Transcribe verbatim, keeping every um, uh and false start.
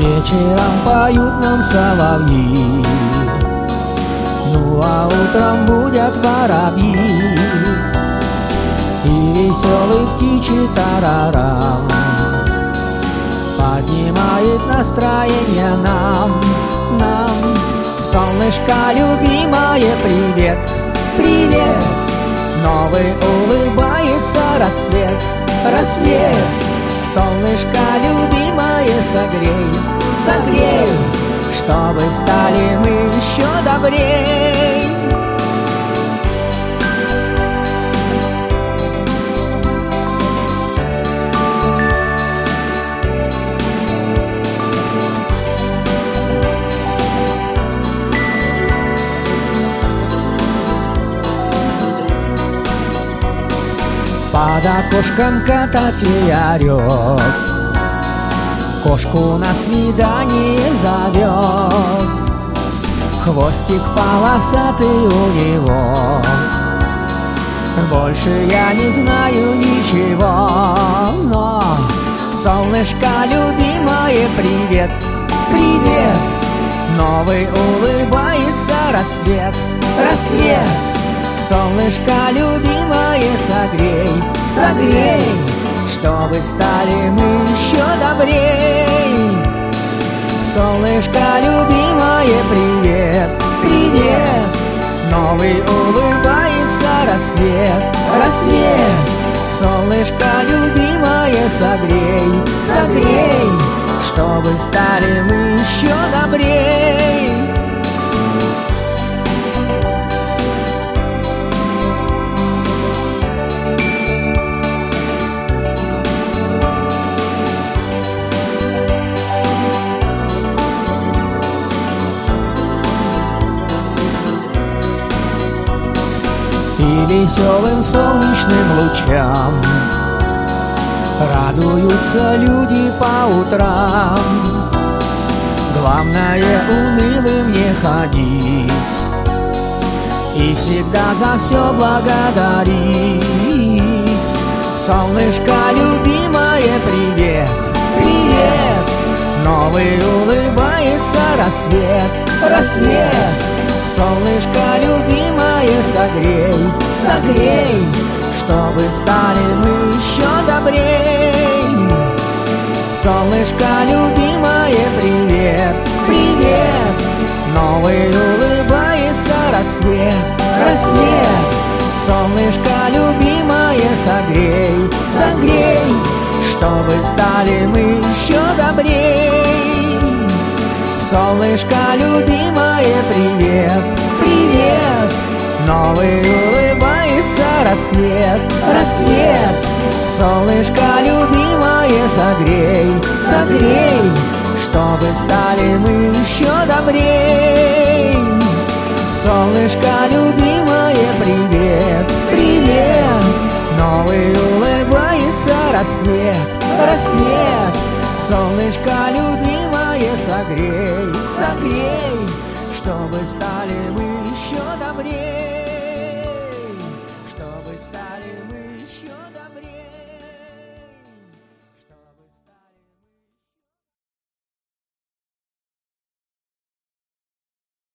Вечером поют нам соловьи, ну а утром будят воробьи, и веселый птичий тарарам поднимает настроение нам, нам. Солнышко любимое, привет, привет. Новый улыбается рассвет, рассвет. Солнышко любимое, согрей, согрей, чтобы стали мы еще добрей. Под окошком Котофей орёт, кошку на свидание зовет. Хвостик полосатый у него, больше я не знаю ничего. Но солнышко любимое, привет, привет. Новый улыбается рассвет, рассвет. Солнышко любимое, согрей, согрей, чтобы стали мы еще добрей. Солнышко любимое, привет, привет. Новый улыбается рассвет, рассвет. Солнышко любимое, согрей, согрей, чтобы стали мы еще добрей. И веселым солнечным лучам радуются люди по утрам. Главное унылым не ходить и всегда за все благодарить. Солнышко любимое, привет, привет. Новый улыбается рассвет, рассвет. Солнышко любимое, согрей, согрей, чтобы стали мы еще добрей. Солнышко любимое, привет, привет. Новый улыбается рассвет, рассвет. Солнышко любимое, согрей, согрей, чтобы стали мы еще добрей. Солнышко любимое, привет, привет. Новый улыбается рассвет, рассвет. Солнышко любимое, согрей, согрей, чтобы стали мы еще добрей. Солнышко любимое, привет, привет. Новый улыбается рассвет, рассвет. Солнышко любимое, согрей, согрей, чтобы стали мы еще добрее.